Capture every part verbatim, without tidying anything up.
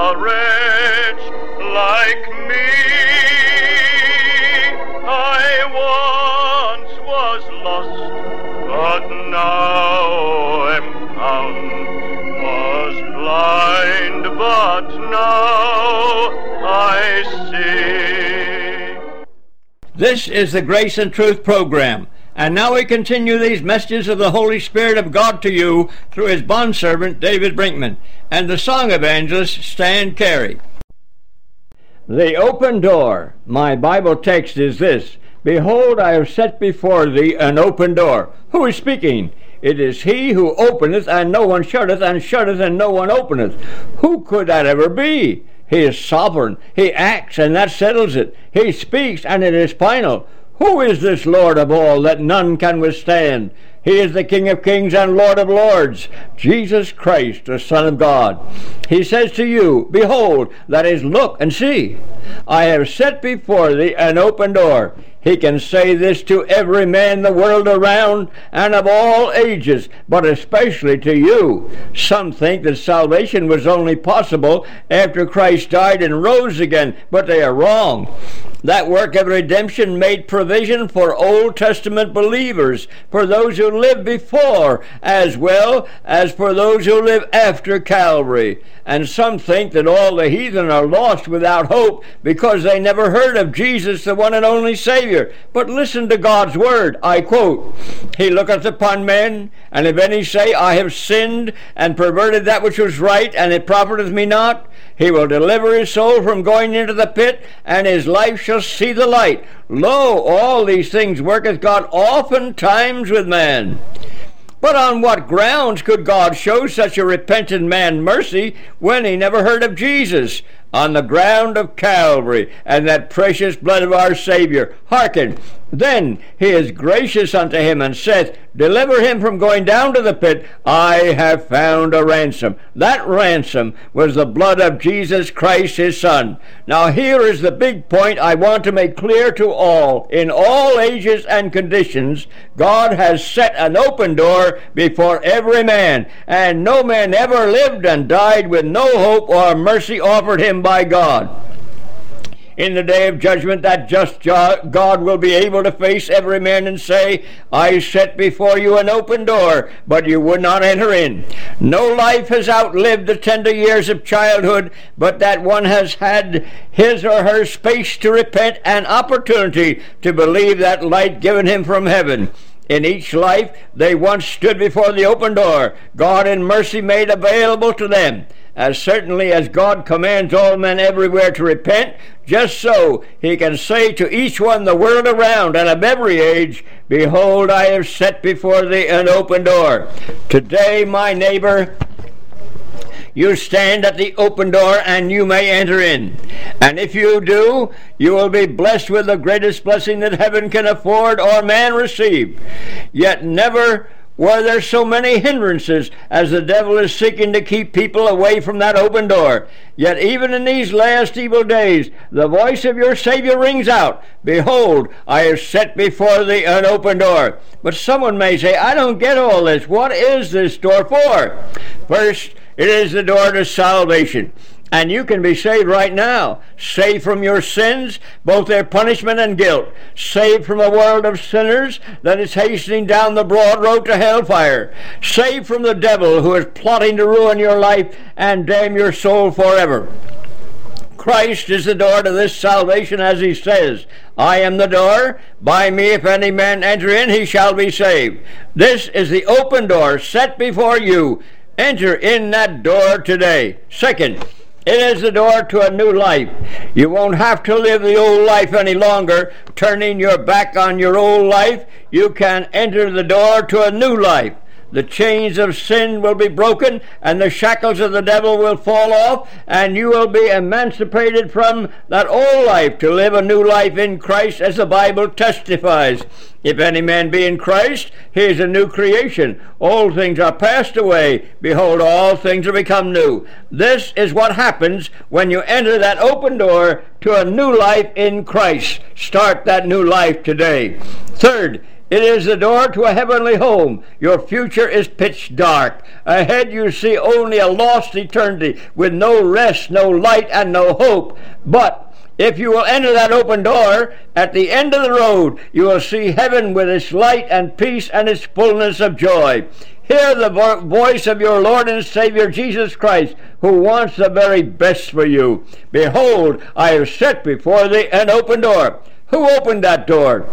a wretch like me. I once was lost, but now am found. Was blind, but now I see. This is the Grace and Truth program. And now we continue these messages of the Holy Spirit of God to you through his bondservant David Brinkman and the song evangelist Stan Carey. The open door. My Bible text is this: Behold, I have set before thee an open door. Who is speaking? It is he who openeth, and no one shutteth, and shutteth, and no one openeth. Who could that ever be? He is sovereign. He acts, and that settles it. He speaks, and it is final. Who is this Lord of all that none can withstand? He is the King of kings and Lord of lords, Jesus Christ, the Son of God. He says to you, Behold, that is, look and see. I have set before thee an open door. He can say this to every man the world around and of all ages, but especially to you. Some think that salvation was only possible after Christ died and rose again, but they are wrong. That work of redemption made provision for Old Testament believers, for those who lived before, as well as for those who live after Calvary. And some think that all the heathen are lost without hope because they never heard of Jesus, the one and only Savior. But listen to God's word. I quote, He looketh upon men, and if any say, I have sinned and perverted that which was right, and it profiteth me not, he will deliver his soul from going into the pit, and his life shall see the light. Lo, all these things worketh God oftentimes with man. But on what grounds could God show such a repentant man mercy when he never heard of Jesus? On the ground of Calvary and that precious blood of our Savior. Hearken, then he is gracious unto him and saith, Deliver him from going down to the pit. I have found a ransom. That ransom was the blood of Jesus Christ, his Son. Now here is the big point I want to make clear to all. In all ages and conditions, God has set an open door before every man, and no man ever lived and died with no hope or mercy offered him by God. In the day of judgment, that just God will be able to face every man and say, I set before you an open door, but you would not enter in. No life has outlived the tender years of childhood, but that one has had his or her space to repent and opportunity to believe that light given him from heaven. In each life, they once stood before the open door, God in mercy made available to them. As certainly as God commands all men everywhere to repent, just so he can say to each one the world around and of every age, Behold, I have set before thee an open door. Today, my neighbor, you stand at the open door and you may enter in. And if you do, you will be blessed with the greatest blessing that heaven can afford or man receive. Yet never were there so many hindrances as the devil is seeking to keep people away from that open door. Yet even in these last evil days, the voice of your Savior rings out, Behold, I have set before thee an open door. But someone may say, I don't get all this. What is this door for? First, it is the door to salvation. And you can be saved right now. Saved from your sins, both their punishment and guilt. Saved from a world of sinners that is hastening down the broad road to hellfire. Saved from the devil who is plotting to ruin your life and damn your soul forever. Christ is the door to this salvation, as he says, I am the door. By me if any man enter in, he shall be saved. This is the open door set before you. Enter in that door today. Second, it is the door to a new life. You won't have to live the old life any longer, turning your back on your old life. You can enter the door to a new life. The chains of sin will be broken, and the shackles of the devil will fall off, and you will be emancipated from that old life to live a new life in Christ, as the Bible testifies. If any man be in Christ, he is a new creation. Old things are passed away. Behold, all things are become new. This is what happens when you enter that open door to a new life in Christ. Start that new life today. Third, It is the door to a heavenly home. Your future is pitch dark. Ahead you see only a lost eternity with no rest, no light, and no hope. But if you will enter that open door, at the end of the road, you will see heaven with its light and peace and its fullness of joy. Hear the vo- voice of your Lord and Savior Jesus Christ, who wants the very best for you. Behold, I have set before thee an open door. Who opened that door?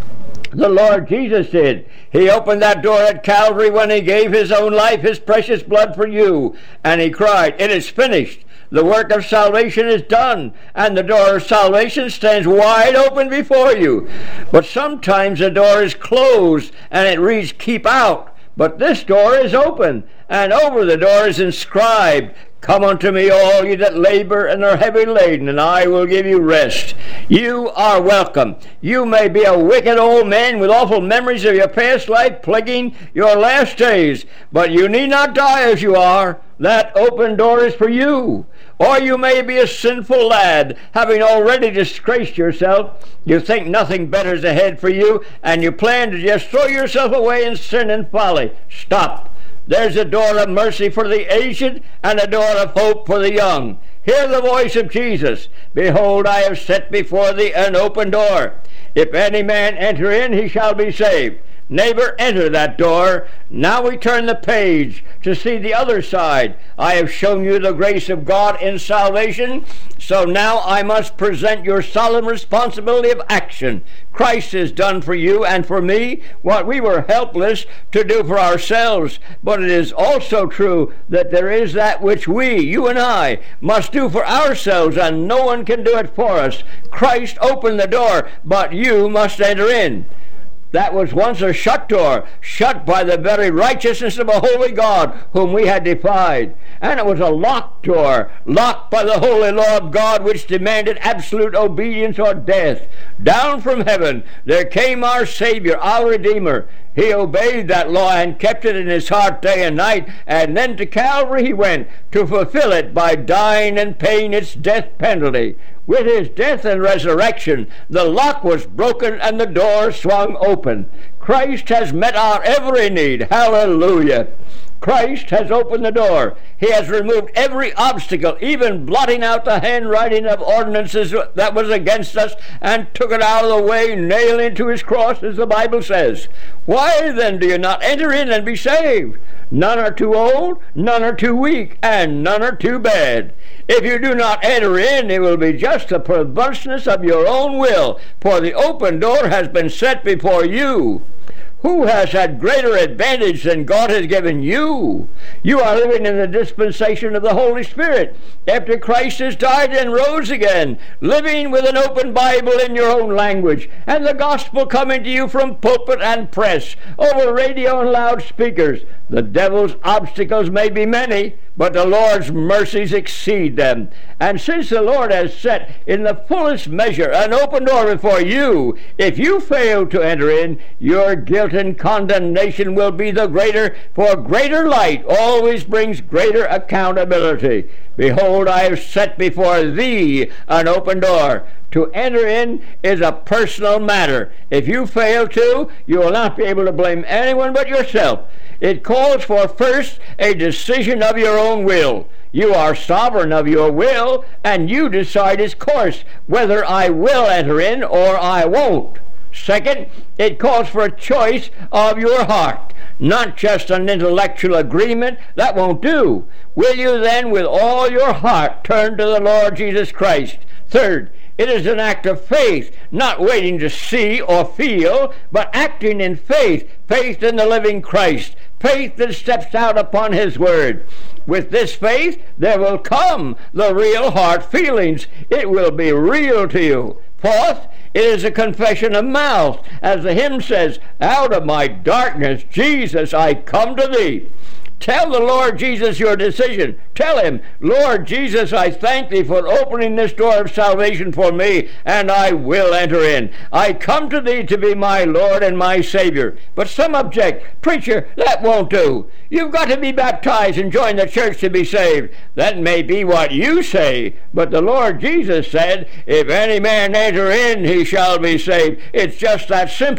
The Lord Jesus did. He opened that door at Calvary when he gave his own life, his precious blood for you. And he cried, "It is finished." The work of salvation is done, and the door of salvation stands wide open before you. But sometimes the door is closed, and it reads, "Keep out." But this door is open, and over the door is inscribed, "Come unto me, all ye that labor and are heavy laden, and I will give you rest." You are welcome. You may be a wicked old man with awful memories of your past life plaguing your last days, but you need not die as you are. That open door is for you. Or you may be a sinful lad, having already disgraced yourself. You think nothing better is ahead for you, and you plan to just throw yourself away in sin and folly. Stop. There's a door of mercy for the aged and a door of hope for the young. Hear the voice of Jesus. "Behold, I have set before thee an open door. If any man enter in, he shall be saved." Neighbor, enter that door. Now we turn the page to see the other side. I have shown you the grace of God in salvation, so now I must present your solemn responsibility of action. Christ has done for you and for me what we were helpless to do for ourselves, but it is also true that there is that which we, you and I, must do for ourselves, and no one can do it for us. Christ opened the door, but you must enter in. That was once a shut door, shut by the very righteousness of a holy God whom we had defied. And it was a locked door, locked by the holy law of God, which demanded absolute obedience or death. Down from heaven there came our Savior, our Redeemer. He obeyed that law and kept it in his heart day and night, and then to Calvary he went to fulfill it by dying and paying its death penalty. With his death and resurrection, the lock was broken and the door swung open. Christ has met our every need. Hallelujah. Christ has opened the door. He has removed every obstacle, even blotting out the handwriting of ordinances that was against us, and took it out of the way, nailing it to his cross, as the Bible says. Why then do you not enter in and be saved? None are too old, none are too weak, and none are too bad. If you do not enter in, it will be just the perverseness of your own will, for the open door has been set before you. Who has had greater advantage than God has given you? You are living in the dispensation of the Holy Spirit after Christ has died and rose again, living with an open Bible in your own language, and the gospel coming to you from pulpit and press, over radio and loudspeakers. The devil's obstacles may be many, but the Lord's mercies exceed them. And since the Lord has set in the fullest measure an open door before you, if you fail to enter in, your guilt and condemnation will be the greater, for greater light always brings greater accountability. Behold, I have set before thee an open door. To enter in is a personal matter. If you fail to, you will not be able to blame anyone but yourself. It calls for first a decision of your own will. You are sovereign of your will, and you decide its course, whether I will enter in or I won't. Second, it calls for a choice of your heart, not just an intellectual agreement. That won't do. Will you then with all your heart turn to the Lord Jesus Christ? Third, it is an act of faith, not waiting to see or feel, but acting in faith, faith in the living Christ, faith that steps out upon his word. With this faith, there will come the real heart feelings. It will be real to you. Fourth, it is a confession of mouth. As the hymn says, "Out of my darkness, Jesus, I come to thee." Tell the Lord Jesus your decision. Tell him, "Lord Jesus, I thank thee for opening this door of salvation for me, and I will enter in. I come to thee to be my Lord and my Savior." But some object, "Preacher, that won't do. You've got to be baptized and join the church to be saved." That may be what you say, but the Lord Jesus said, "If any man enter in, he shall be saved." It's just that simple.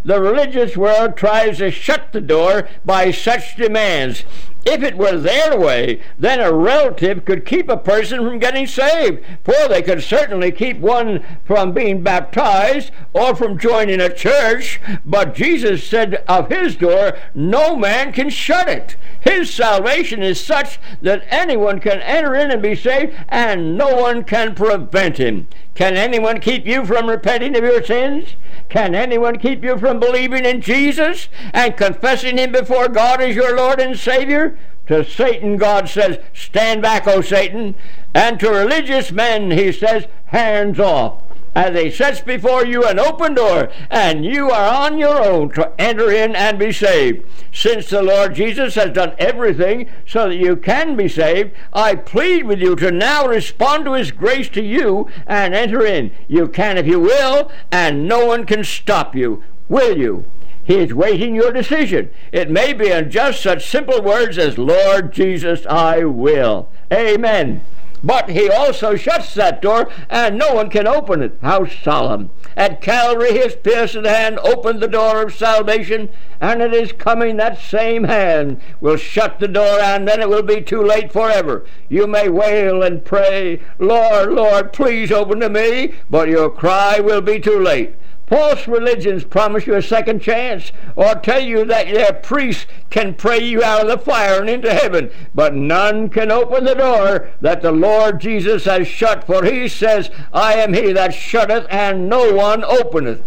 the religious world tries to shut the door by such demands. If it were their way, then a relative could keep a person from getting saved, for they could certainly keep one from being baptized or from joining a church. But Jesus said of his door, no man can shut it. His salvation is such that anyone can enter in and be saved, and no one can prevent him. Can anyone keep you from repenting of your sins? Can anyone keep you from believing in Jesus and confessing him before God as your Lord and Savior? To Satan, God says, stand back, O Satan. And to religious men, he says, hands off. As he sets before you an open door, and you are on your own to enter in and be saved. Since the Lord Jesus has done everything so that you can be saved, I plead with you to now respond to his grace to you and enter in. You can if you will, and no one can stop you. Will you? He is waiting your decision. It may be in just such simple words as, Lord Jesus, I will. Amen. But he also shuts that door, and no one can open it. How solemn. At Calvary his pierced hand opened the door of salvation, and it is coming that same hand will shut the door, and then it will be too late forever. You may wail and pray, Lord, Lord, please open to me, but your cry will be too late. False religions promise you a second chance, or tell you that their priests can pray you out of the fire and into heaven, but none can open the door that the Lord Jesus has shut, for he says, I am he that shutteth, and no one openeth.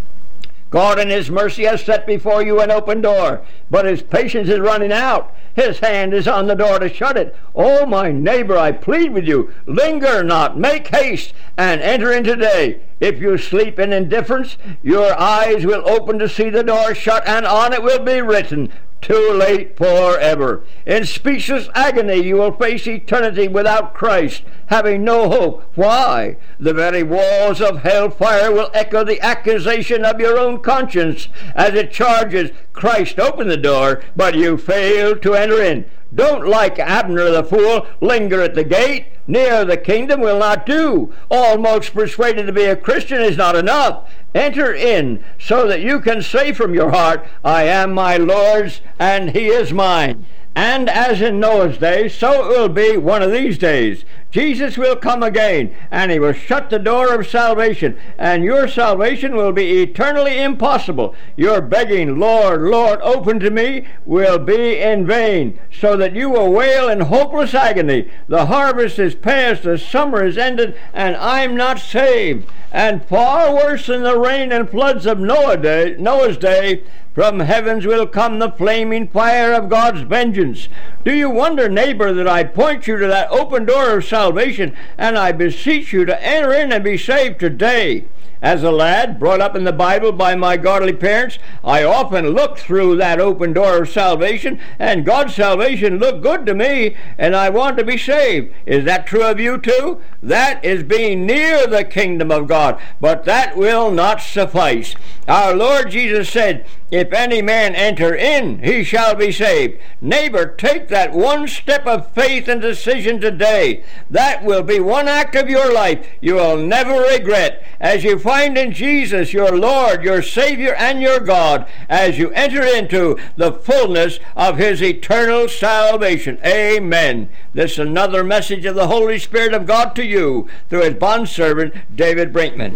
God in his mercy has set before you an open door, but his patience is running out. His hand is on the door to shut it. Oh, my neighbor, I plead with you, linger not, make haste, and enter in today. If you sleep in indifference, your eyes will open to see the door shut, and on it will be written, too late forever. In speechless agony you will face eternity without Christ, having no hope. Why? The very walls of hellfire will echo the accusation of your own conscience as it charges, Christ opened the door, but you failed to enter in. Don't, like Abner the fool, linger at the gate. Near the kingdom will not do. Almost persuaded to be a Christian is not enough. Enter in, so that you can say from your heart, I am my Lord's, and he is mine. And as in Noah's day, so it will be one of these days. Jesus will come again, and he will shut the door of salvation, and your salvation will be eternally impossible. Your begging, Lord, Lord, open to me, will be in vain, so that you will wail in hopeless agony. The harvest is past, the summer is ended, and I'm not saved. And far worse than the rain and floods of Noah day, Noah's day, from heavens will come the flaming fire of God's vengeance. Do you wonder, neighbor, that I point you to that open door of salvation, and I beseech you to enter in and be saved today? As a lad brought up in the Bible by my godly parents, I often looked through that open door of salvation, and God's salvation looked good to me, and I want to be saved. Is that true of you too? That is being near the kingdom of God, but that will not suffice. Our Lord Jesus said, if any man enter in, he shall be saved. Neighbor, take that one step of faith and decision today. That will be one act of your life you will never regret, as you find in Jesus your Lord, your Savior, and your God, as you enter into the fullness of his eternal salvation. Amen. This is another message of the Holy Spirit of God to you through his bondservant, David Brinkman.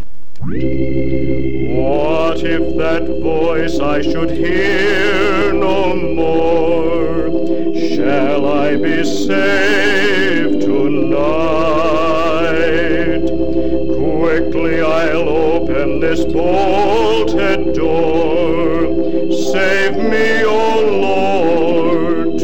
What if that voice I should hear no more? Shall I be saved tonight? Quickly I'll open this bolted door. Save me, O Lord,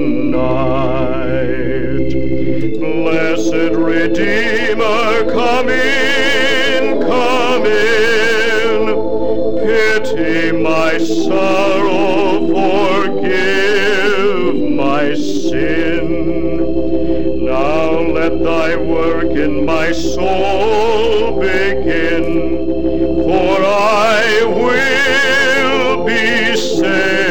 tonight. Blessed Redeemer, come in, come in. Pity my sorrow, forgive my sin. Now let thy work in my soul begin, for I will be saved.